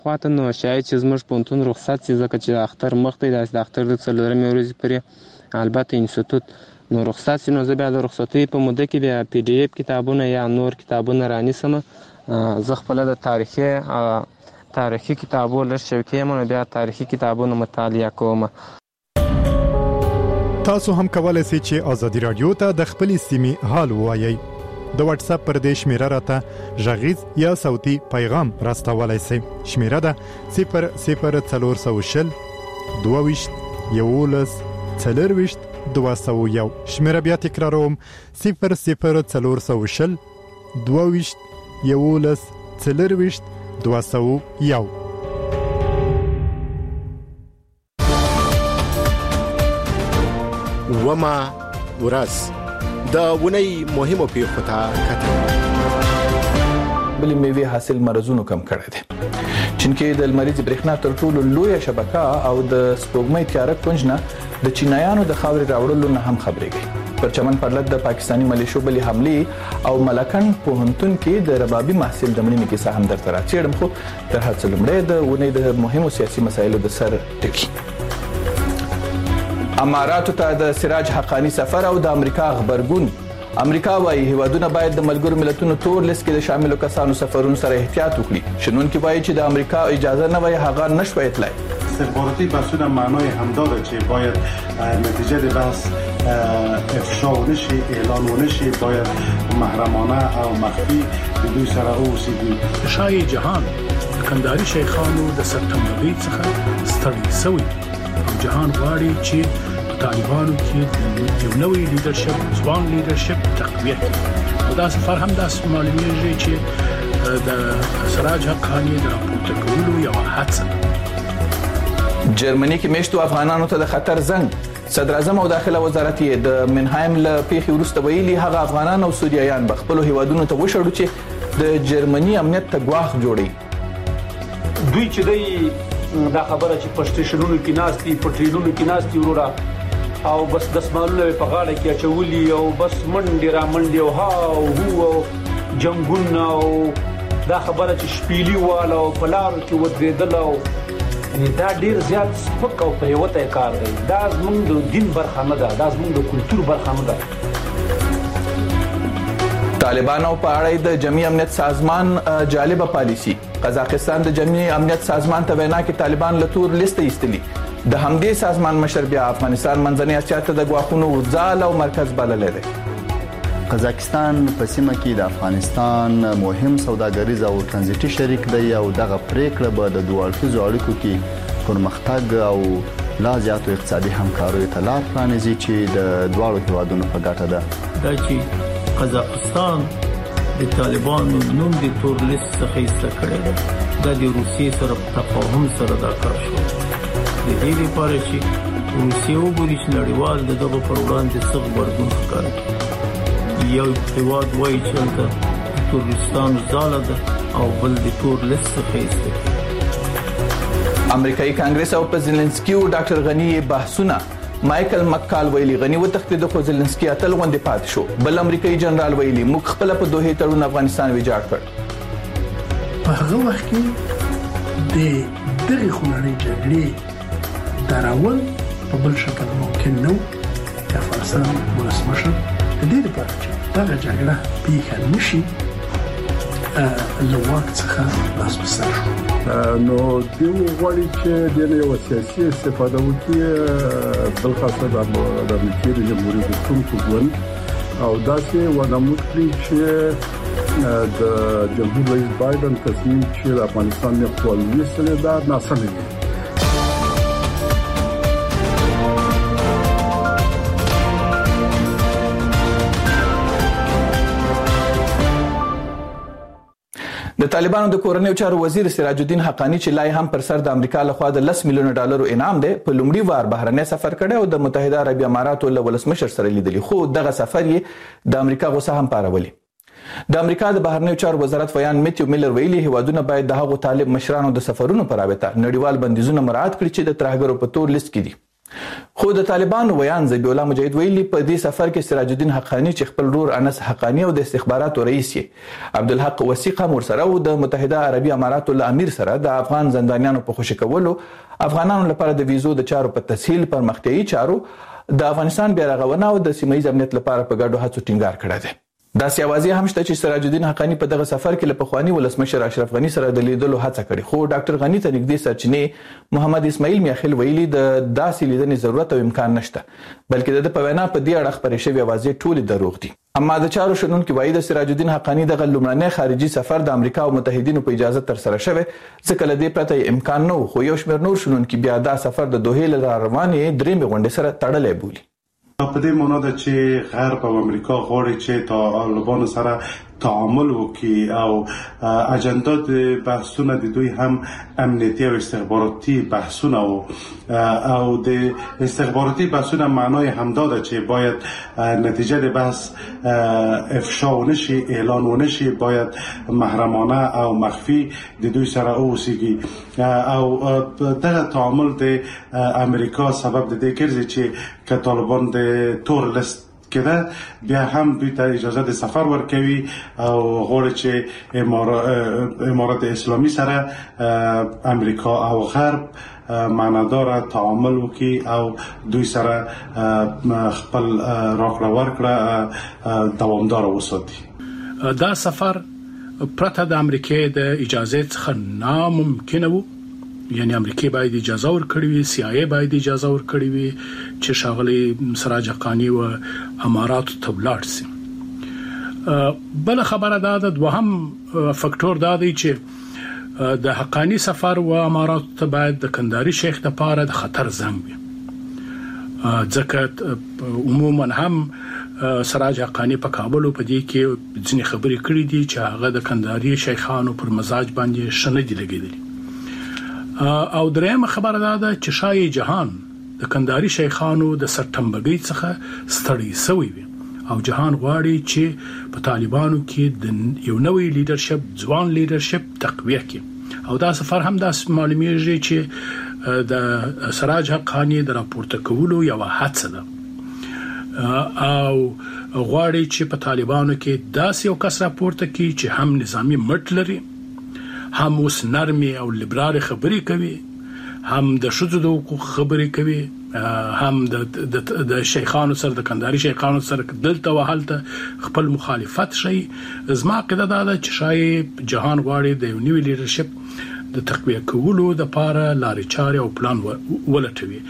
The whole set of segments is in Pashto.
خواته نو شاید چې زموږ پوهنتون رخصت شي ځکه چې د اختر مخ دی داسې د اختر د 4مې ورځې پورې البته انسټیټوټ نو رخصت شي نو زه بیا د رخصتۍ په موده کې بیا PDF کتابونه یا نور کتابونه رانیسم. زه خپله د تاریخي کتابو لږ شوقي یم نو بیا تاریخي کتابونه مطالعه کوم. تاسو هم کولای شئ چې آزادي رادیو ته د خپلې سیمې حال ووایئ. د واتس اپ پر دې شمیره راته غږیز یا صوتي پیغام راستولای شئ. شمیره ده 00420 22 11 40 201. شمیره بیا تکراروم 00420 22 11 40 201. وما ورځ د ونې مهمو پیښو ته کتل. بلې میوې حاصل مرزونو کم کړی دی. چین کې د لمریزې برېښنا تر ټولو لویه شبکه او د سپوږمۍ تیاره کونج نه د چینایانو د خاورې راوړلو نه هم خبرېږي. پر چمن پرلط د پاکستاني ملیشو بلې حملې او ملکن پوهنتون کې د ربابي محصل د مړینې کیسه هم درته راڅېړم، خو تر هر څه لومړی د ونې د مهمو سیاسي مسایلو د سر ټکي. اماراتو ته د سراج حقانی سفر او د امریکا خبرګون. امریکا وايي هیوادونه باید د ملګرو ملتونو تور لیست کې د شاملو کسانو سفرونو سره احتیاط وکړي. شنونکي وايي چې د امریکا اجازه نه وای هغه نشوي اطلاع. استخباراتی بحثونه معنای هم داره که باید نتیجه بحث افشا نشه، اعلان نشه، باید محرمانه او مخفی بدون سره اوسیدی. شای جهان کندهاري شیخانو د سپتمبر څخه ستړي شوی او جهان غواړي چې طالبانو کې یو نوې لیدرشپ، ځوان لیدرشپ تقویه کړي. او دا سفر هم داسې معلومیږي چې د سراج حقانی د راپورته کولو یو هڅه. جرمني کې میشتو افغانانو ته د خطر زنګ. صدر اعظم او داخله وزارت یې د منهایم له پیښې وروسته ویلي هغه افغانان او سوریایان به خپلو هیوادونو ته وشړو چې د جرمني امنیت ته ګواښ جوړي. دوی چې دا خبره چې په سټیشنونو کې ناستي، په ټرینونو کې ناستي وروره او بس دسمالونه په غاړه کې اچولي او بس منډې را منډې او هو جنګونه او دا خبره چې شپېلي واله او په لارو کې ودرېدل او دا ډیر زیات سپک او پریوته کار دی. دا زموږ د دین برخه نه ده، دا زموږ د کلتور برخه نه ده. طالبانو په اړه د جمعي امنیت سازمان جالبه پالیسی. قزاقستان د جمعي امنیت سازمان ته وینا کې طالبان له تور لیست ایستلي. د همدې سازمان مشر بیا افغانستان منځنۍ اسیا ته د ګواښونو ځال او مرکز بللی دی. قزاقستان په سیمه کې د افغانستان مهم سوداګریز او ترانزیتي شریک دی او دغه پریکړه به د دوه اړخیزو اړیکو کې پرمختګ او لا زیاتو اقتصادي همکاریو ته لار پرانیزي چې د دواړو هیوادونو په ګټه ده. دا چې قزاقستان د طالبانو نوم د تور لیست څخه ایسته کړی دی، دا د روسیې سره په تفاهم سره دا کار شو. د دې لپاره چې روسیې وګوري چې نړیوال دغه پر وړاندې څه غبرګون ښکاره کړي. یو هیواد وایي چې د تورستان ځاله ده او بل د تور لیست څخه ایسته. امریکایي کانګرس او په زلنسکي او ډاکټر غنی بحثونه. مایکل مکال ویلي غنی وتښتېد خو زلنسکي اتل غوندې پاتې شو. بل امریکایي جنرال ویلي موږ خپل په دوه تړون افغانستان ویجاړ کړ. په هغه وخت کې د دغه خونړۍ جګړې دراول په بل شکل ممکن نه و. افغانستان ولسمشر د دې لپاره چې دغه جګړه پیښه نشي له واک څخه لاس په سر شو. نو دوی غواړي چې د یو سیاسي استفاده وکړي بلخاصه د امریکا د جمهوریت حکومت ګوند او داسې ونمود کړي چې د جمهور رئیس بایدن تصمیم چې افغانستان نه خپل وسیله دا ناسم دی. د طالبانو د کورنیو چارو وزیر سراج الدین حقانی چې لای هم پر سر د امریکا لخوا د 10 میلیون ډالرو انعام دی په لومړي وار بهرنی سفر کړی او د متحده عربی اماراتو له ولسمشر سره لیدلی، خو دغه سفر یې د امریکا غوسه هم پارولي. د امریکا د بهرنیو چارو وزارت ویان میتیو میلر ویلي هیوادونه باید د هغو طالب مشرانو د سفرونو پر رابطه نړیوال بندیزونه مراعات کړي چې د ترهګرو په تور لیست کې دي. خو د طالبانو ویان ذبیح الله مجاهد ویلي په دې سفر کې سراج الدین حقانی چې خپل رور انس حقانی او د استخباراتو رئیس یې عبدالحق وثیقه مرسره او د متحده عربي اماراتو له امیر سره د افغان زندانیانو په خوشي کولو، افغانانو لپاره د ویزو د چارو په تسهیل، پرمختیایي چارو، د افغانستان بیا رغونه او د سیمه ییز امنیت لپاره په ګډو هڅو ټینګار کړی دی. داسې اوازې هم شته چې سراج الدین حقانی په دغه سفر کې له پخواني ولسمشر اشرف غني سره د لیدلو هڅه کړې، خو ډاکټر غني ته نږدې سرچینې محمد اسماعیل میاخیل ویلي د داسې لیدنې ضرورت او امکان نشته، بلکې د په وینا په دې اړه خپرې شوې اوازې ټولې دروغ دي. اما د چارو شنونکي وایي د سراج الدین حقانی دغه لومړنی خارجي سفر د امریکا او متحدینو په اجازه ترسره شوی، ځکه له دې پرته امکان نه و، خو یو شمېر نور شنونکي بیا دا سفر د دوحې له روانې درېمې غونډې سره تړلی بولي. په دې معنا ده چې غرب او امریکا غواړي چې طالبانو سره تعامل وکړي او اجندا د بحثونه د دوی هم امنیتي او استخباراتي بحثونه او د استخباراتي بحثونه معنای همدا ده چې باید نتیجه د بحث افشا ونشي، اعلان ونشي، باید محرمانه او مخفی د دوی سره اوسیږي او دغه تعامل د امریکا سبب د دې ګرځي چې که طالبان د تور لیست کده بیا هم دوی ته اجازه د سفر ورکوي او غواړي چې امارات اسلامی سره امریکا او غرب معنادار تعامل وکړي او دوی سره خپل راکړه ورکړه دوامدار وساتي. دا سفر پرته د امریکای د اجازه څخه ناممکن وو، یعنی امریکای باید اجازه ورکړي وي، CIA باید اجازه ورکړي وي چې شاغلي سراج حقانی و امارات ته ولاړ شي. بل خبره دا د دوهم فاکټور دا دی چې د حقانی سفر و امارات ته باید د کندهاري شیخ لپاره د خطر زنګ وي، ځکه عموما هم سراج حقانی په کابل په دې کې ځینې خبرې کړې دي چې هغه د کندهاري شیخانو پر مزاج باندې شنه دي لګېدلي. او درېمه خبره ده چې شای جهان د کندهاري شیخانو د سرټمبګۍ څخه ستړي شوی وي او جهان غواړي چې په طالبانو کې د یو نوې لیدرشپ، ځوان لیدرشپ تقویه کړي او دا سفر هم د معلومیږي چې د سراج حقانی د راپورته کولو یو هڅه ده او غواړي چې په طالبانو کې داسې یو کس راپورته کړي چې هم نظامی مټ لري، هم اوس نرمي او لیبرال خبرې کوي، هم د شذو د حقوق خبرې کوي، هم د شیخانو سره، د کندهاري شیخانو سره دلته وهلته خپل مخالفت شي. زما قاعده دا چې شای جهان غواړي د نوې لیدرشپ د تقویه کولو د لپاره لارې چارې او پلان ولټوي.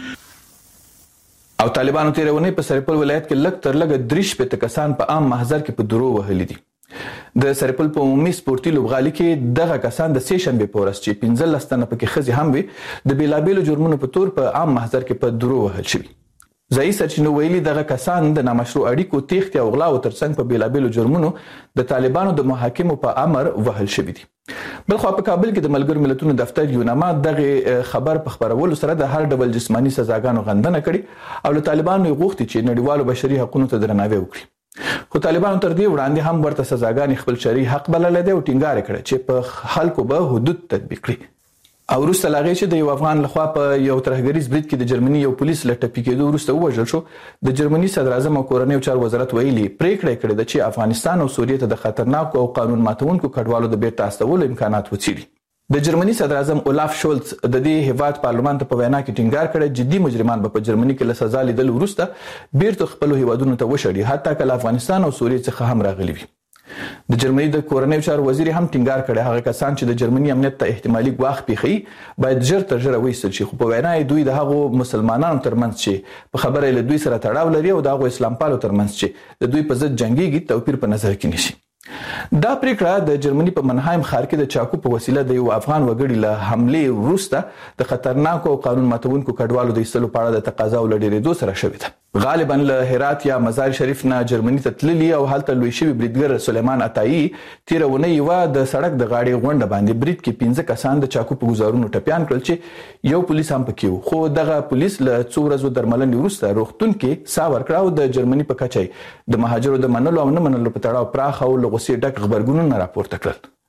او طالبانو تیرونی په سرپل ولایت کې لږ تر لږه 3 کسان په عام محضر کې په درو وهلي دي. د سرپل په عمومي سپورتي لوبغالي کې دغه کسان د سې شنبه پورس چې 15 تنه پکې خزي هم وي د بیلابیلو جرمونو په تور په عام محضر کې په درو وهل شوی. ځایي سرچینو ویلي دغه کسان د نامشروع اړیکو، تېښتې او غلا او ترڅنګ په بیلابیلو جرمونو د طالبانو د محاکمو په امر وهل شوی دي. بلخو په کابل کې د ملګرو ملتونو دفتر یوناما دغه خبر په خبرولو سره د هر ډول جسمانی سزاګانو غندنه کړي او له طالبانو غوښتي چې نړیوالو بشري حقوقو ته درناوی وکړي. خو طالبانو تر دې وړاندې هم ورته سزاګانې خپل شرعي حق بللې دي او ټینګار کړی چې په خلکو به حدود تطبیق کړي. او وروسته لا غي چې د یو افغان لخوا په یو ترهګریز برید کې د جرمني یو پولیس له ټپي کېدو وروسته وژل شو، د جرمني صدر اعظم او کورنیو چارو وزارت ویلي پریکړه کړې ده چې افغانستان او سوریه ته د خطرناکو او قانون ماتونکو کډوالو د بیرته استولو امکانات وڅېړي. د جرمني صدر اعظم اولاف شولز د دې هیواد پارلمان ته په وینا کې ټینګار کړی جدي مجرمان په جرمني کې له سزا لیدل وروسته بیرته خپل هیوادونو ته وشړي، حتی کله افغانستان او سوریه څخه هم راغلي وي. د جرمني د کورنیو چارو وزیر هم ټینګار کړی هغه کسان چې د جرمني امنیت ته احتمالي ګواښ پیښي باید ژر تر ژره وایستل شي، خو په وینا یې دوی د هغو مسلمانانو ترمنځ چې په خبره له دوی سره تړاو لري او د هغو اسلام پالو ترمنځ چې د دوی په ضد جنګيږي توپیر په نظر کې نیسي. دا پریکړه د جرمني په منهایم ښار کې د چاکو په وسیله د یو افغان وګړي له حمله وروسته د خطرناکو او قانون ماتونکو کډوالو د ایستلو په اړه د تقاضا ولډېدو سره شوې ده. غالبا له هرات یا مزار شریف نه جرمني ته تللی او هلته لوی شوی بریدګر سلیمان عطایی تیرونه یو د سړک د غاړې غونډه باندې برید کې 15 کسان د چاکو په گزارونو ټپيان کړل چې یو پولیس هم پکې وو، خو دغه پولیس له څو ورځو درملنې وروسته روغتون کې سا ورکړ او د جرمني په کچې د مهاجرو د منلو او نه منلو په تړاو پراخ او لغوسي ډک خبرګونونه راپورته کړل.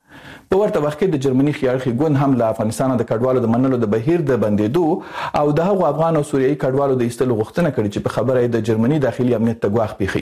په ورته وخت کې د جرمني خیاړخي ګوند هم له افغانستان د کډوالو د منلو د بهیر د بندېدو او د هغو افغان او سوریایي کډوالو د ایستلو غوښتنه کړې چې په خبره یې د جرمني داخلي امنیت ته ګواښ پیښي.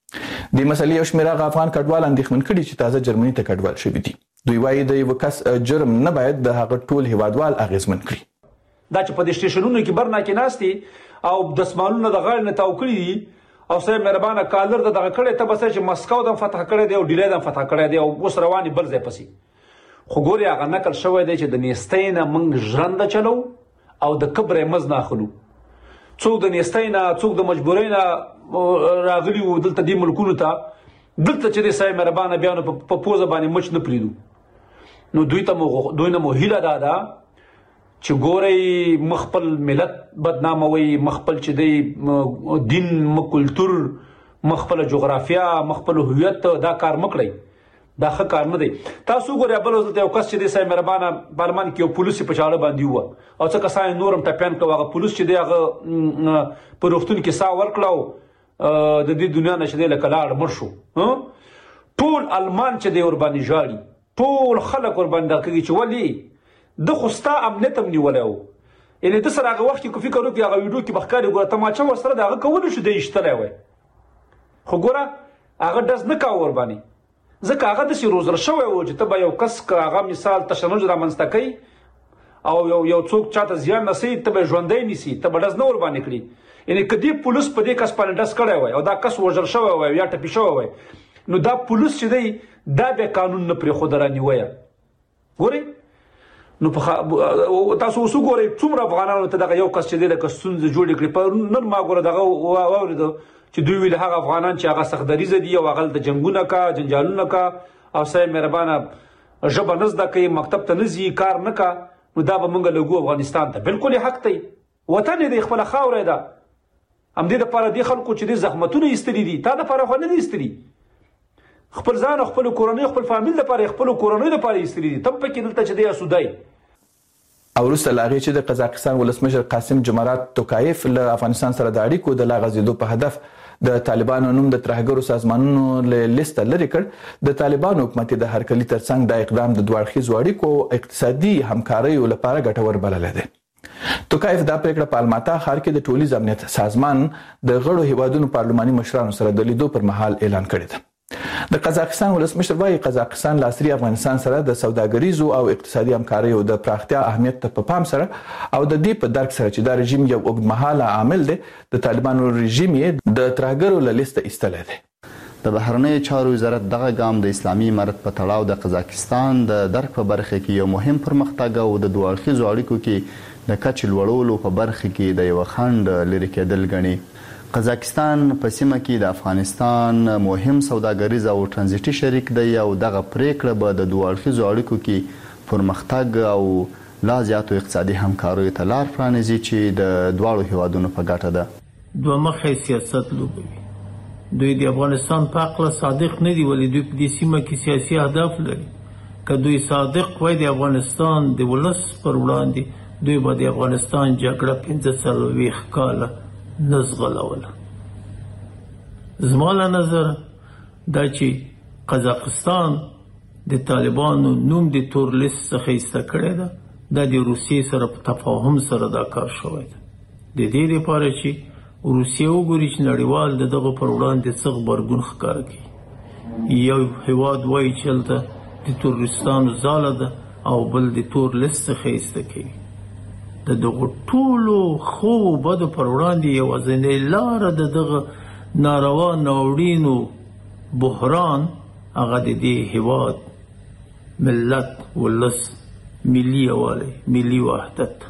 د مسلې یو شمېر هغه افغان کډوال اندېښمن کړي چې تازه جرمني ته کډوال شوي دي. دوی وایي د یو کس جرم نه باید د هغه ټول هیوادوال اغېزمن کړي. دا چې په دې سټیشنونو کې برنا کې ناستي او دسمالونه د غاړې نه تاو کړي دي او صاحب مهربانه کالر د دغه کړي ته بس چې مسکو د فتح کړي دی او ډیلی د فتح کړي دی او اوس رواني بل ځای پسې خو ګوري هغه نقل شوی دی چې د نیستۍ نه موږ ژرنده چلو او د کبرې مز نه اخلو. څوک د نیستۍ نه څوک د مجبورۍ نه راغلي وو دلته دې ملکونو ته دلته چې د صاحب مهربانه بیا نو په پوزه باندې مچ نه پریدو نو دوی نه مو هیله دا چې ګورئ مخپل ملت بدناموي مخپل چې دی دین کلتور مخپل جغرافیا مخپل هویت دا کار مکړئ دا ښه کار نه دی. تاسو ګورئ بل ورځ یو کس چې دی صاحب مهربانه پارلمان کې یو پولیس په چاړه باندې وو او څه کسان نورم ټپیان کړه هغه پولیس چې دی هغه په روغتون کې ساه ورکړه د دې دنیا نه چې دی لکه لاړ مړ شو. ټول المان چې دی ورباندې ژاړي ټول خلک ورباندې دغه کوي چې ولې د خو ستا امنیت هم نیولی و یعنې ده سره هغه وخت کې که فکر وکړي هغه ویډیو کې به ښکاري ګوره تماچه ورسره د هغه کولی شو دی ایشتلی وی خو ګوره هغه ډز نه کوه ورباندې ځکه هغه داسې روزل شوی و چې ته به یو کس که هغه مثال تشنج رامنځته کوي او یو څوک چاته زیان رسوي ته به ژوندی نیسي ته به ډز نه ورباندې کړي یعنې که دې پولیس په دې کس باندې ډز کړی وی او دا کس وژل شوی وی یا ټپي شوی وی نو دا پولیس چې دی دا بیا قانون نه پرېښوده رانیویه ګورئ نو تاسو اوس وګورئ څومره افغانانو ته دغه یو کس چې دی لکه ستونزې جوړې کړي نن ما ګوره دغه واورېده چې دوی ویل هغه افغانان چې هغه سختدریزه دي او هغه دلته جنګونه کا جنجالونه کا او صاحب مهربانه ژبه نه زده کوي مکتب ته نه ځي کار نه کا نو دا به موږ لګو افغانستان ته بالکل حق دی وطن یې دی خپله خاوره ده همدې دپاره دې خلکو چې دې زحمتونه ایستلي دي تا دپاره خو نه دي ایستلي خپل ځان او خپل کورنۍ خپل فامیل لپاره خپل کورنۍ لپاره ایستلي دي تم پکې دلته چې دی اسودای. او وروسته له هغې چې د قزاقستان ولسمشر قاسم جمارات توکایف له افغانستان سره د اړیکو د لا غځېدو په هدف د طالبانو نوم د ترهګرو سازمانونو له لیسته لرې کړ د طالبانو حکومت د هرکلي ترڅنګ دا اقدام د دوه اړخیزو اړیکو اقتصادي همکاریو لپاره ګټور بللی دی. توکایف دا پریکړه په الماتا ښار کې د ټولیز امنیت سازمان د غړو هیوادونو پارلماني مشرانو سره د لیدو پر مهال اعلان کړی ده. د قزاقستان ولسمشر وايي قزاقستان له عصري افغانستان سره د سوداګریزو او اقتصادي همکاریو د پراختیا اهمیت ته په پام سره او د دې په درک سره چې دا رژیم یو اوږدمهاله عامل دی د طالبانو رژیم یې د ترهګرو له لیسته ایستلی دی. د بهرنیو چارو وزارت دغه ګام د اسلامي امارت په تړاو د قزاقستان د درک په برخه کې یو مهم پرمختګ او د دوه اړخیزو اړیکو کې د کچې لوړولو په برخه کې د یوه خنډ لرې کېدل ګڼي. قزاقستان په سیمه کې د افغانستان مهم سوداګریز او ترانزیټي شریک دی او دغه پریکړه به د دوه اړخیزو اړیکو کې پرمختګ او لا زیاتو اقتصادي همکاریو ته لار پرانیزي چې د دواړو هیوادونو په ګټه ده. دوه مخی سیاست لوبوي دوی د افغانستان په حقله صادق نه دي ولې دوی په دې سیمه کې سیاسي اهداف لري. که دوی صادق وای د افغانستان د ولس پر وړاندې دوی به د افغانستان جګړه 45 کاله نه زغلوله. زما له نظر دا چې قزاقستان د طالبانو نوم د تور لیست څخه ایسته کړی ده دا د روسیې سره په تفاهم سره دا کار شوی ده. د دې لپاره چې روسیه وګوري چې نړیوال د دغه پر وړاندې څه غبرګون ښکاره کوي. یو هیواد وایي چې هلته د تورستانو ځاله ده او بل د تور لیست څخه ایسته کوي. د دغه ټولو خو بدو پر وړاندې یوازینۍ لاره د دغه ناروا ناورینو بحران هغه د دې هیواد ملت ولس ملي یووالی ملي وحدت.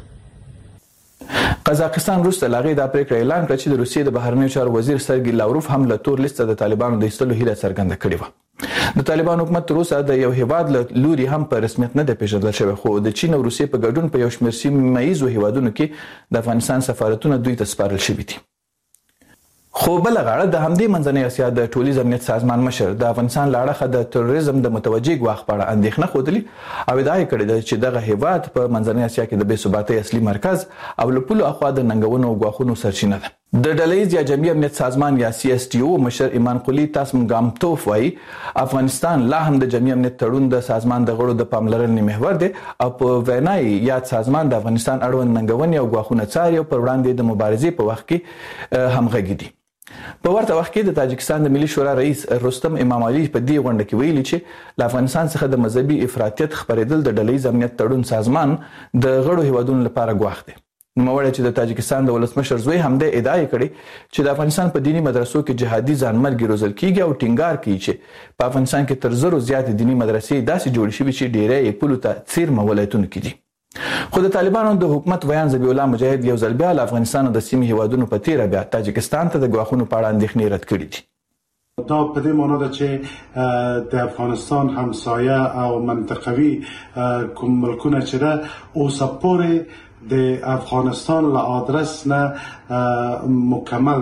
قزاقستان وروسته له هغې دا پریکړه اعلان کړه چې د روسیې د بهرنیو چارو وزیر سرګي لاوروف هم له تور لیسته د طالبانو د ایستلو هیله څرګنده کړې وه. د طالبانو حکومت تر اوسه د یو هیواد له لوري هم په رسمیت نه دی پیژندل شوی خو د چین او روسیې په ګډون په یو شمېر سیمه ییزو هیوادونو کې د افغانستان سفارتونه دوی ته سپارل شوي دي. خو بله غاړه د همدې منځنۍ اسیا د ټولیز امنیت سازمان مشر د افغانستان له اړخه د تروریزم د متوجه ګواښ په اړه اندېښنه ښودلې او ادعا یې کړې ده چې دغه هیواد په منځنۍ اسیا کې د بې ثباتۍ اصلي مرکز او له پولو اخوا د ننګونو او ګواښونو سرچینه ده. د ډلهیز یا جمعي امنیت سازمان یا CSTO مشر ایمان قلی تاسم ګامتوف وایي افغانستان لا هم د جمعي امنیت تړون د سازمان د غړو د پاملرنې محور دی او په وینای یاد سازمان د افغانستان اړوند ننګونې او ګواښونه څاري او پر وړاندې د مبارزې په وخت کې همغږي دي. په ورته وخت کې د تاجکستان د ملي شورا رئیس رستم امام علي په دې غونډه کې ویلي چې له افغانستان څخه د مذهبي افراطیت خپرېدل د ډلهیز امنیت تړون سازمان د غړو هیوادونو لپاره ګواښ دی. نوموړی چې د تاجکستان د ولسمشر زوی همدې ادعا کړې چې د افغانستان په دینی مدرسو کې جهادي ځانمرګي روزل کیږي او ټینګار کوي چې په افغانستان کې تر زرو زیات دینی مدرسې داسې جوړې شوې چې ډېری یې پولو ته څیرمه ولایتونو کې دي. خو د طالبانو د حکومت ویان ذبیح الله مجاهد یو ځل بیا له افغانستان د سیمې هیوادونو په تیره بیا تاجکستان ته د ګواښونو په اړه اندېښنې رد کړي دي. دا په دې معنی ده چې د افغانستان همسایه او منطقوي کوم ملکونه چې ده اوسه پورې د افغانستان له آدرس نه مکمل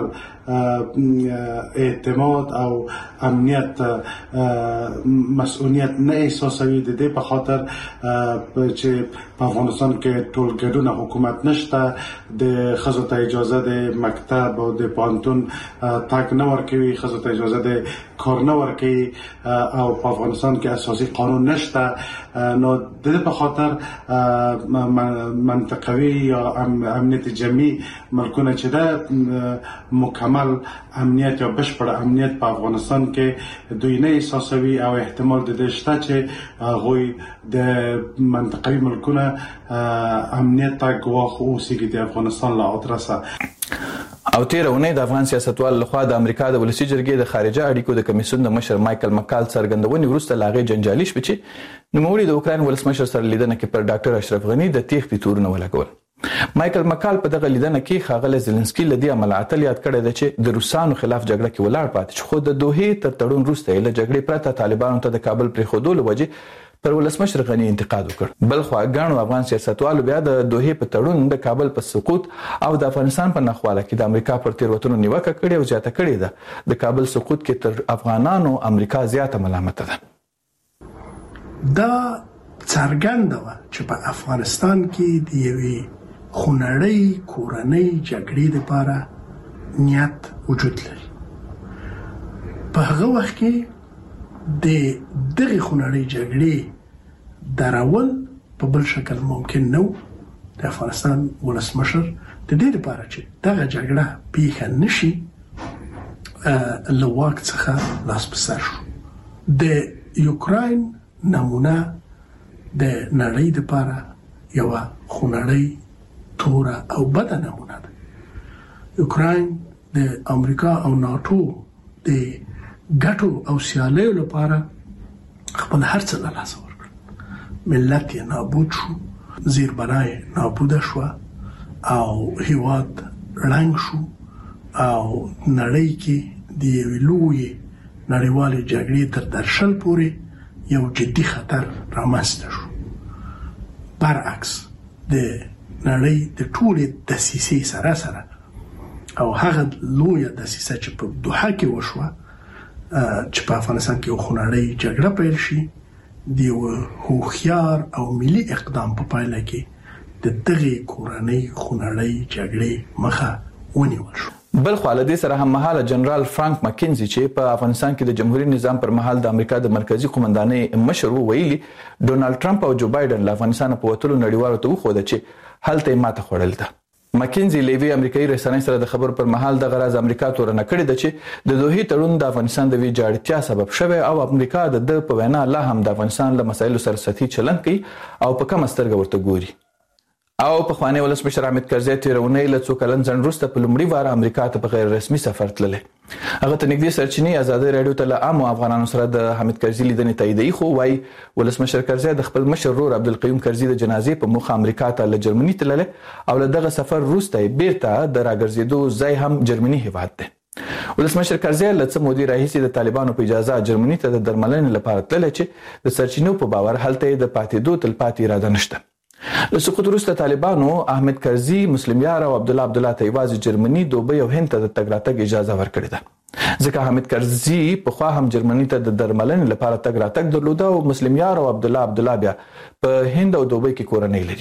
اعتماد او امنیت مسئولیت نه احساسوي. د دې په خاطر چې په افغانستان کې ټول ګډون حکومت نشته، د ښځو ته اجازه د مکتب او د پوهنتون تګ نه ورکوي، ښځو ته اجازه د کار نه ورکوي او په افغانستان کې اساسي قانون نشته. نو د دې په خاطر منطقوي یا امنیت جمعي ملکونه چې ده مکمل امنیت یا بشپړ امنیت په افغانستان کې دوی نه احساسوي او احتمال د دې شته چې هغوی د منطقوي ملکونه امنیت ته ګواښ اوسېږي د افغانستان له آدرسه. او تیره اونۍ د افغان سیاستوال لخوا د امریکا د ولسي جرګې د خارجه اړیکو د کمیسیون د مشر مایکل مکال څرګندونې وروسته له هغې جنجالي شوې چې نوموړي د اوکراین ولسمشر سره لیدنه کې پر ډاکټر اشرف غني د تیښتې تورونه ولګول. مایکل مکال په دغه لیدنه کې ښاغلی زلنسکي له دې امله اتل یاد کړی دی چې د روسانو خلاف جګړه کې ولاړ پاتې شو، خو د دوحې تر تړون وروسته یې له جګړې پرته طالبانو ته د کابل پرېښودو له وجې پر ولسمشر غني انتقاد وکړ. بل خوا ګڼو افغان سیاستوالو بیا د دوحې په تړون د کابل په سقوط او د افغانستان په ناخواله کې د امریکا پر تېروتنو نیوکه کړې او زیاته کړې ده. د کابل سقوط کې تر افغانانو امریکا زیاته ملامته ده. دا څرګنده وه چې په افغانستان کې د یوې خونړۍ کورنۍ جګړې لپاره نیت وجود لري. په هغه وخت کې د دغه خونړۍ جګړې درول په بل شکل ممکن نه و. د افغانستان ولسمشر د دې لپاره چې دغه جګړه پیښه نشي له واک څخه لاس په سر شو. د یوکراین نمونه د نړۍ لپاره یوه خونړۍ توره او بده نمونه ده. یوکراین د امریکا او ناتو د ګټو او سیالیو لپاره خپل هر څه له لاسه ورکړل. ملت یې نابود شو، زیربنا یې نابوده شوه او هیواد ړنګ شو او نړۍ کې د یوې لویې نړیوالې جګړې تر درشل پورې یو جدي خطر رامنځته شو. برعکس د نړۍ د ټولې دسیسې سره او هغه لویه دسیسه چې په دوحه کې وشوه چې په افغانستان کې یو خونړۍ جګړه پیل شي، د یو هوښیار او ملي اقدام په پایله کې د دغې کورنۍ خونړۍ جګړې مخه ونیول شو. بل خو له دې سره هم مهاله جنرال فرانک مکینزي چې په افغانستان کې د جمهوریت نظام پر مهال د امریکا د مرکزی قومندانۍ مشر ویلي ډونالد ټرمپ او جو بایدن له افغانستان په وتلو نړیوالو ته وښوده چې هلته یې ماته خوړل ده. مکینزي لیوی امریکایي رسنۍ سره د خبرو پر مهال د غراز امریکا تورنه کړې ده چې د دوحې تړون د افغانستان د ویجاړتیا سبب شوی او امریکا د په وینا لا هم د افغانستان له مسایلو سره سطحي چلند کوي او په کم سترګه ورته ګوري. او په خوانی ولسمشر حامد کرزي تیر اونۍ له څو کلن ځنډ وروسته په لومړي وار امریکا ته په غیر رسمي سفر تللی. هغه ته نږدې سرچینې ازادي راډیو ته له عامو افغانانو سره د حامد کرزي لیدنې تاییدوي، خو وایي ولسمشر کرزي د خپل مشر ورور عبدالقیوم کرزي د جنازې په موخه امریکا ته له جرمني تللی او له دغه سفر وروسته بیرته د راګرځېدو ځای هم جرمني هیواد دی. ولسمشر کرزي له څه مودې راهیسې د طالبانو په اجازه جرمني ته د درملنې لپاره تللی چې د سرچینو په باور هلته یې د پاتېدو تلپاتې اراده نشته. له سقوط وروسته طالبانو احمد کرزي، مسلم یار او عبدالله ته یوازې جرمني، دوبۍ او هند ته د تګ راتګ اجازه ورکړې ده. ځکه حامد کرزي پخوا هم جرمني ته د درملنې لپاره تګ راتګ درلوده او مسلم یار او عبدالله بیا په هند او دوبۍ کې کورنۍ لري.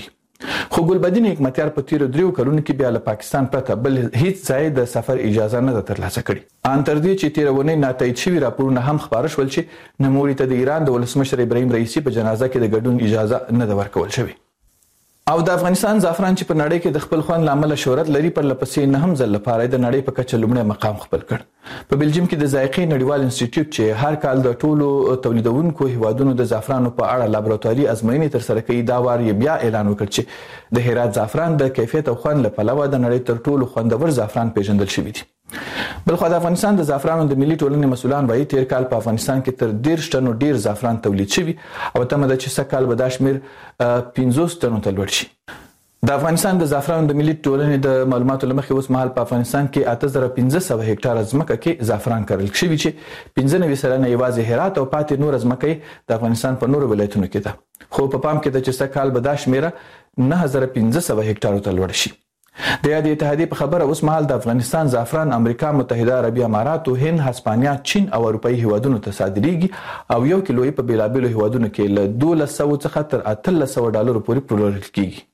خو ګلبدین حکمتیار په تیر 3 کلونو کې بیا له پاکستان پرته بل هیڅ ځای د سفر اجازه نه ترلاسه کړې. ان تر دې چې تیرونه ناتایید شوی راپورونه هم خبر شول چې نوموړي ته د ایران د ولسمشر ابراهیم رئیسی په جنازه کې د ګډون اجازه نه ورکول شوې. او د افغانستان زعفران چې په نړۍ کې د خپل خوند لامل شهرت لري پر لپسې نه هم ځل لپاره د نړۍ په کچه لومړی مقام خپل کړ. په بلجیم کې د ذایقې نړیوال انسټیټیوټ چې هر کال د ټولو تولیدونکو هیوادونو د زعفرانو په اړه لابراتواري ازموینې ترسره کوي، دا وار یې بیا اعلان وکړ چې د هرات زعفران د کیفیت او خوند له پلوه د نړۍ تر ټولو خوندور زعفران پیژندل شوی دی. بلخو د افغانستان د زعفرانو د ملي ټولنې مسؤلان وايي تیر کال په افغانستان کې تر 10 ټنو ډیر زعفران تولید شوی او تمه ده چې سکهال به دا شمیر 50 ټنو ته لوړ شي. د افغانستان د زعفرانو د ملي ټولنې د معلوماتو لمخې اوس مهال په افغانستان کې 8500 هکټار ځمکه کې زعفران کرل شوی چې 95 سلنه یوازې هرات او پاتې نور ځمکه د افغانستان په نورو ولایتونو کې ده. خو په پام کې ده چې سکهال به دا شمیره 9500 هکټار ته لوړ شي. د یاد اتحادیې په خبره اوس مهال د افغانستان زعفران امریکا متحده عربي امارات، هند، هسپانیا، چین او اروپאי هیوادونو ته صادریږي او یو کیلو په بیلابیلو هیوادونو کې له 1200 څخه تر 1300 ډالر پورې پلورل کیږي.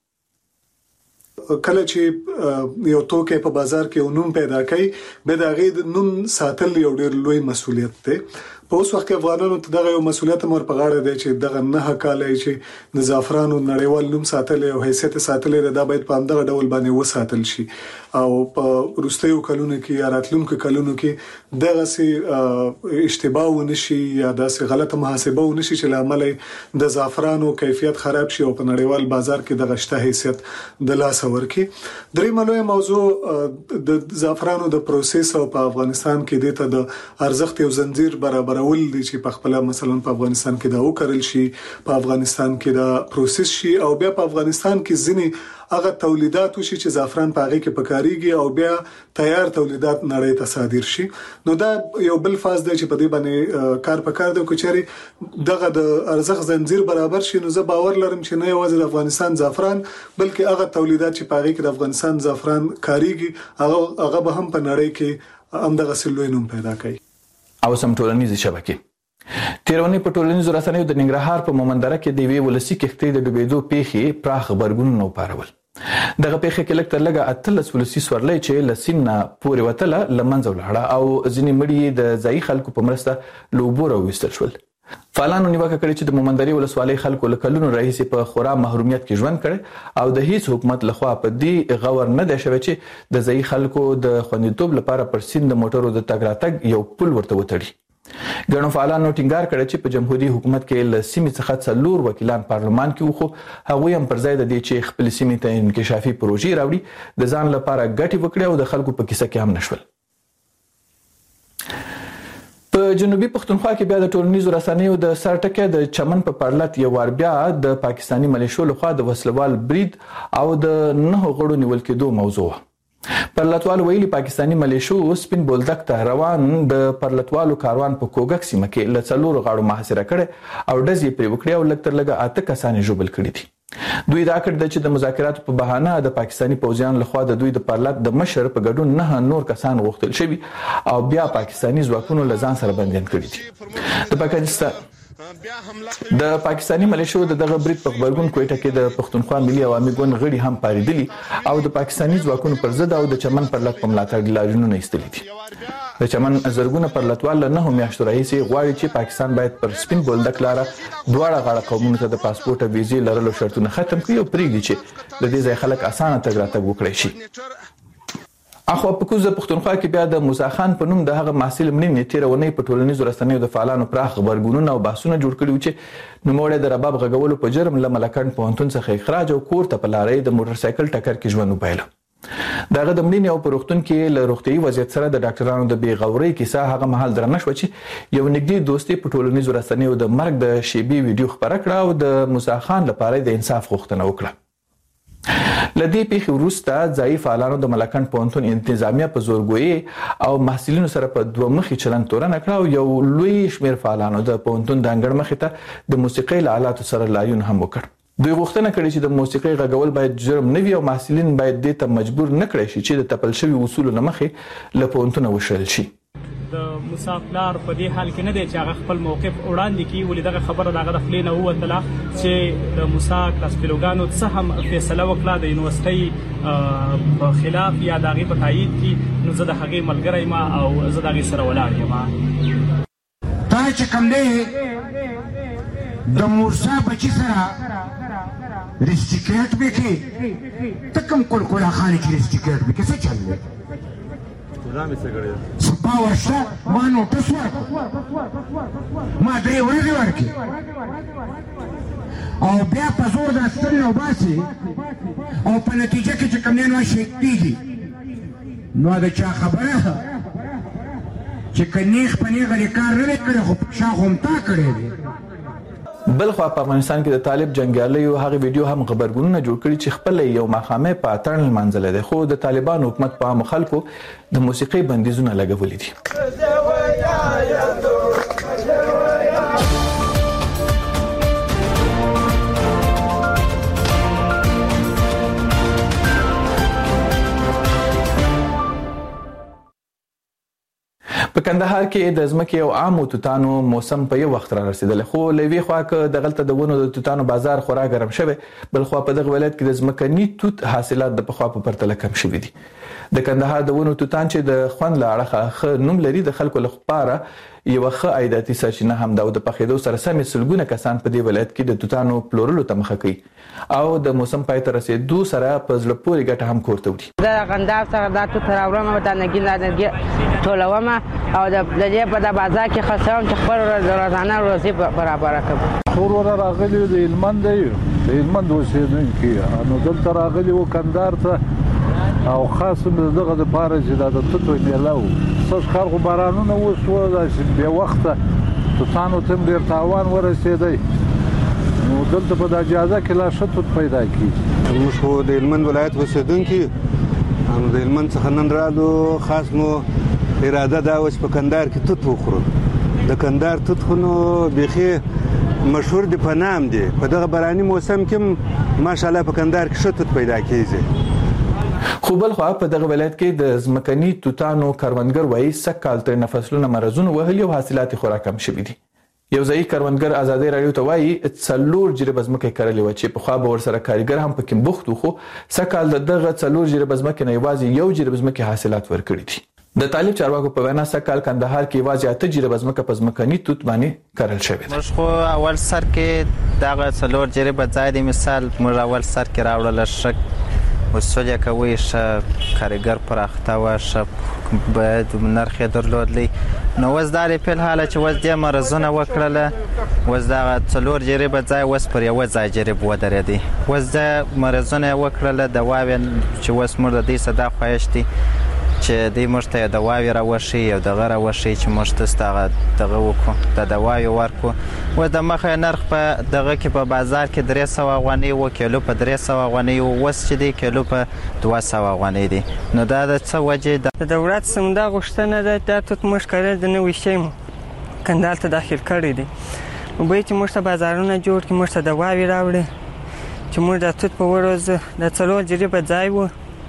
کله چې یو توکي په بازار کې نوم پیدا کوي به دا غي نوم ساتل یو ډېر لوی مسؤلیت دی. په اوس وخت کې افغانانو ته دغه یو مسؤلیت مور په غاړه دی چې دغه نه کالای چې د زعفرانو نړیوال نوم ساتل او حیثیت ساتل دا باید په همدغه ډول باندې وساتل شي او په وروستیو کلونو کې یا راتلونکو کلونو کې دغه سي اشتباه ونشي یا داسې غلطه محاسبه ونشي چې لامل د زعفرانو کیفیت خراب شي او په نړیوال بازار کې دغه شته حیثیت د لاس ورکی. درې ملوي موضوع د زعفرانو د پروسس او په افغانستان کې د ته ارزښت او زنجیر برابر ول دي چې په خپل مثلا په افغانستان کې دا وکړل شي، په افغانستان کې دا پروسس شي او بیا په افغانستان کې ځینی هغه تولیدات وشي چې زعفران په هغه کې پکاريږي او بیا تیار تولیدات نړۍ ته صادر شي. نو دا یو بل فاز دی چې په دې باندې کار پکار دی کوچري دغه د ارزښت زنجیر برابر شي. نو زه باور لرم چې نه یوازې د افغانستان زعفران بلکې هغه تولیدات چې په هغه کې د افغانستان زعفران کاریږي هغه به هم په نړۍ کې هم دغه سلوي نوم پیدا کوي. او سم ټولنیز شبکې تیرونی په ټولنیزو رسنیو د ننګرهار په مومندره کې د وی ولسی کښتۍ د ډوبېدو پیښې پراخ خبرګونونه وپارول. دغه پیښه کې لکه تر لږه 13 ولسی سورلۍ چې لسینا پورې وتله لمنځه ولاړه او ځینې مړي د ځای خلکو په مرسته لوبور وستل شول. فعالانو نیوکه کړې چې د مومندري ولسوالۍ خلکو له کلونو راهیسې په خورا محرومیت کې ژوند کړي او د هیڅ حکومت لخوا په دې غور نه دی شوی چې د ځای خلکو د خوندیتوب لپاره پر سیند د موټرو د تګ راتګ یو پل ورته وتړي. ګڼو فعالانو ټینګار کړی چې په جمهوریت حکومت کې له سیمې څخه 4 وکیلان پارلمان کې وخو هغوی هم پر ځای د دې چې خپل سیمې ته انکشافي پروژې راوړي د ځان لپاره ګټې وکړي او د خلکو په کیسه کې هم نشول. په جنوبي پښتونخوا کې بیا د ټولنیزو رسنیو د سرټکه د چمن په پرلط یو ور بیا د پاکستانی ملیشو لخوا د وسلوال برید او د 9 غړو نیول کېدو موضوع. پرلطوال ویلي پاکستانی ملیشو سپین بولدک ته روان د پرلطوالو کاروان په کوګک سیمه کې له 4 غاړو محاصره کړي او ډزې پرې وکړي او لږ تر لږه 8 کسان ژوبل کړي دي. دوی دا کړ چې د مذاکراتو په بهانه د پاکستانی پوځیان لخوا د دوی د پرلط د مشر په ګډون 9 نور کسان غوښتل شوي او بیا پاکستانی ځواکونو له ځان سره بندیان کړي دي. د پاکستانی ملیشو دغه برید په خبرګون کوټه کې د پښتونخوا ملي عوامي ګوند غړي هم پاریدلي او د پاکستانی ځواکونو پر ضد او د چمن پر لټ په ملاتړ لاریونونه ایستلي دي. د چمن زرګونه پر لټوال نه هم میاشتو راهیسې غواړي چې پاکستان باید پر سپین بولدک لاره دواړه غاړه قومونو ته د پاسپورت او ویزې لرلو شرطونه ختم کړي او پرېږدي چې د دې ځای خلک اسانه تګ راتګ وکړي شي. اخو په کوزه پښتونخوا کې بیا د موسی خان په نوم د هغه محصل مړینې تیرونی په ټولنیزو رسنیو د فعالانو پراخ خبرګونونه او بحثونه جوړ کړي چې نوموړی د رباب غږولو په جرم له ملکان پوهنتون څخه اخراج او کور ته په لارې د موټر سایکل ټکر کې ژوند وبایله. دغه د مړینې او پروختون کې له روغتيایي وضعیت سره د ډاکټرانو د بیغورۍ کیسه هغه مهال درنه شو چې یو نږدې دوستي په ټولنیزو رسنیو د مرګ د شیبي ویډیو خبره کړه او د موسی خان لپاره د انصاف غوښتنه وکړه. لدې پیښې وروسته ځای فعالانو د ملکان پوهنتون انتظامیه په زورګویي او محصلینو سره په دوه مخي چلند تورنه کړه او یو لوی شمیر فعالانو د پوهنتون د انګړ مخې ته د موسیقۍ له آلاتو سره لاریون هم وکړ. دوی غوښتنه کړې چې د موسیقۍ غږول باید جرم نه وي او محصلین باید دې ته مجبور نه کړي شي چې د تپل شوي اصولو له مخې له پوهنتونه وشړل شي. د موسی پلار په دې حال کې نه دی چې هغه خپل موقف وړاندې کړي، ولې دغه خبره د هغه د خولې نه ووتله چې د موسی کلاس فیلوګانو څه هم فیصله وکړه د یونیورسټۍ په خلاف یا د هغې په تایید کې، نو زه د هغې ملګری یم او زه د هغې سره ولاړ یم. تا چې کوم دی د موسی بچي سره رسټیکیټ به کې ته کوم کلکلا خانې چې رسټیکیټ به کې څه چل دی سبا ورشه ما نوټس ورکړو ما 3 ورځې ورکړې او بیا په زور د ستنې وباسي او په نتیجه کې چې کوم دی نو شهید کېږي، نو د چا خبره چې که نیغ په نیغه دې کار نه دی کړی خو شا خو هم تا کړی دی. بلخوا په افغانستان کې د طالب جنګیالیو هغه ویډیو هم خبرګونونه جوړ کړي چې خپل یو ماښامې په اتڼ لمانځلی دی، خو د طالبانو حکومت په عامو خلکو د موسیقۍ بندیزونه لګولي دي. په کندهار کې د ځمکې او عامو توتانو موسم په یو وخت را رسیدلی، خو له یوې خوا که دغلته د ونو د توتانو بازار خورا ګرم شوی، بل خوا په دغه ولایت کې د ځمکني توت حاصلات د پخوا په پرتله کم شوي دي. د کندهار د ونو توتان چې د خوند له اړخه ښه نوم لري، د خلکو لپاره یوه ښه عایداتي سرچینه هم ده او د پخېدو سره سمې سلګونه کسان په دې ولایت کې د توتانو پلورلو ته مخه کوي او د موسم پای ته رسېدو سره په زړه پورې ګټه هم کور ته وړي. زه د کندهار څخه دا توت راوړم او دا نګي ټولوم او د دې په بازار کې خرڅوم چې خپل روزانه روزي برابره کړم. وروره راغلي د هلمند دی، د هلمند اوسېدونکي نو دلته راغلي وو کندهار ته او خاص دغه دپاره چې دا د توتو میله وو. سږ کال خو بارانونه وشوه، داسې بې وخته توتانو ته هم ډېر تاوان ورسېدی، نو دلته په دا اجازه کې لا ښه توت پیدا کېږي. موږ خو د هلمند ولایت اوسېدونکي نو د هلمند څخه نن رالو، خاص مو اراده دا وه چې په کندهار کې توت وخورو. د کندهار توت خو نو بیخي مشهور دی، په نام دی. په دغه باراني موسم کې ماشاءالله په کندهار کې ښه توت پیدا کېږي. خو بلخوا په دغه ولایت کې د ځمکني توتانو کروندګر وایي سږ کال ترېنه فصلونه مرضونو وهلي او حاصلات یې خورا کم شوي دي. یو ځایي کروندګر ازادۍ راډیو ته وایي 4 جریبه ځمکه یې کرلې وه چې پخوا به ورسره کارګر هم پکې بوخت و، خو سږ کال د دغه 4 جریبه ځمکې نه یوازې 1 جریب ځمکې حاصلات ورکړي دي. د طالب چارواکو په وینا سږ کال کندهار کې یوازې 8 جریبه ځمکه په ځمکني توت باندې کرل شوې ده. موږ خو اول سر کې دغه 4 جریبه ځای دی، مثال موږ اول سر کې راوړله ښه اصول یې کوي، ښه کارګر پراخته وه، ښه باید نرخ یې درلودلی. نو اوس دا دی په حاله چې اوس دې مرضونه وکړله، اوس دغه 4 جریبه ځای اوس پر یوه ځای جریب ودرېدی. اوس د مرضونه یې وکړله، دواوې چې اوس موږ د دې څه دا خواهش دی چې دوی موږ ته دواوې راوښي او دغه راوښي چې موږ ته دغه وکړو، د دواوې ورکړو. اوس د مخه نرخ په دغه کې په بازار کې 300 افغانۍ و، کیلو په 300 افغانۍ و، اوس چې دی کیلو په 200 افغانۍ دی. نو دا د څه وجې ده؟ د دولت څخه غوښتنه ده دا توت موږ کرل د نوي شی مو کندهار ته داخل کړی دی، وبایي چې موږ ته بازارونه جوړ کړي، موږ ته دواوې راوړي چې موږ د توت په ورځ د 4 جریبه ځای و،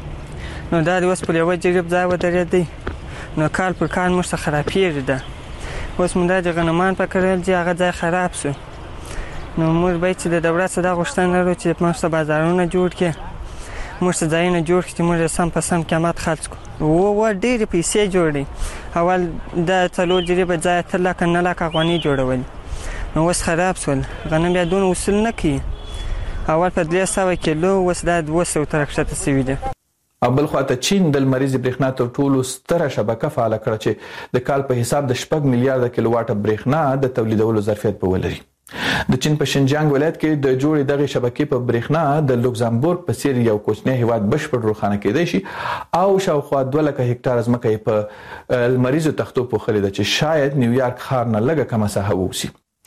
نو دا د اوس پر یوه جریب ځای ودرېدی، نو کال پر کال موږ ته خرابېږي ده. اوس موږ د غنمان په کرل چې هغه ځای خراب شو، نو موږ باید چې د دولت څخه دا غوښتنه لرو چې موږ ته بازارونه جوړ کړي، موږ ته ځایونه جوړ کړي چې موږ سم په سم قیمت خرڅ کړو. ډېرې پیسې جوړې، اول د 4 جریبه ځای 8 لکه 9 لکه افغانۍ جوړولې، نو اوس خراب شول. غنم بیا دونه وصول نه کوي، اول په 300 کیلو، اوس دا 200 ته راکښته شوي دي. او بل خواته چین د لمریزې برېښنا تر ټولو ستره شبکه فعاله کړه چې د کال په حساب د 6 میلیارډه کیلو واټه برېښنا د تولیدولو ظرفیت به ولري. د چین په شینجیانګ ولایت کې د جوړې دغه شبکې په برېښنا د لوکزامبورګ په څیر یو کوچنی هیواد بشپړ روښانه کېدای شي او شاوخوا 2 لکه هکټاره ځمکه یې په لمریزو تختو پوښلې ده چې شاید نیویارک ښار نه لږه کمه ساحه واوسي.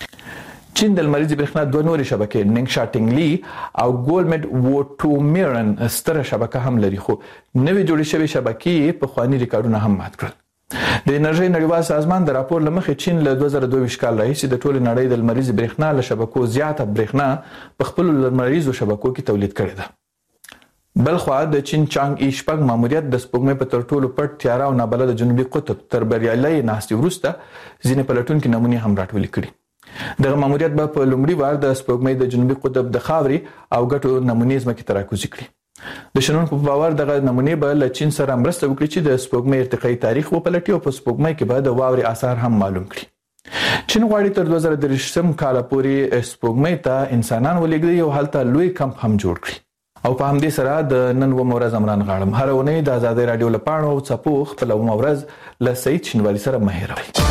چین د لمریزې برېښنا 2 نورې شبکې نینګشا ټینګلي او ګولمډ ووټومیرن ستره شبکه هم لري، خو نوې جوړې شوې شبکې پخواني ریکارډونه هم مات کړل. د انرژۍ نړیوال سازمان د راپور له مخې چین له 2022 کال راهیسې د ټولې نړۍ د لمریزې برېښنا له شبکو زیاته برېښنا په خپلو لمریزو شبکو کې تولید کړې ده. بل خو د چین چانګ ای شپږ ماموریت د سپوږمۍ په تر ټولو پټ تیاره او نابلد جنوبي قطب تر بریالۍ ناستې وروسته ځینې پلټونکي نمونې هم راټولې کړي. دغه ماموریت به په لومړي وار د سپوږمۍ د جنوبي قطب د خاورې او ګټو نمونې ځمکې ته راکوزي کړي. د شنونکو په باور دغه نمونې به له چین سره مرسته وکړي چې د سپوږمۍ ارتقایي تاریخ وپلټي او په سپوږمۍ کې به د واورې آثار هم معلوم کړي. چین غواړي تر 2030 کال پورې سپوږمۍ ته انسانان ولېږدي او هلته لوی کمپ هم جوړ کړي. او په همدې سره د نن ورځ عمران غاړم هر اونۍ د آزادۍ رادیو لپاره او څپو خپل ورځ له سعید شینوالي سره مه هېروئ.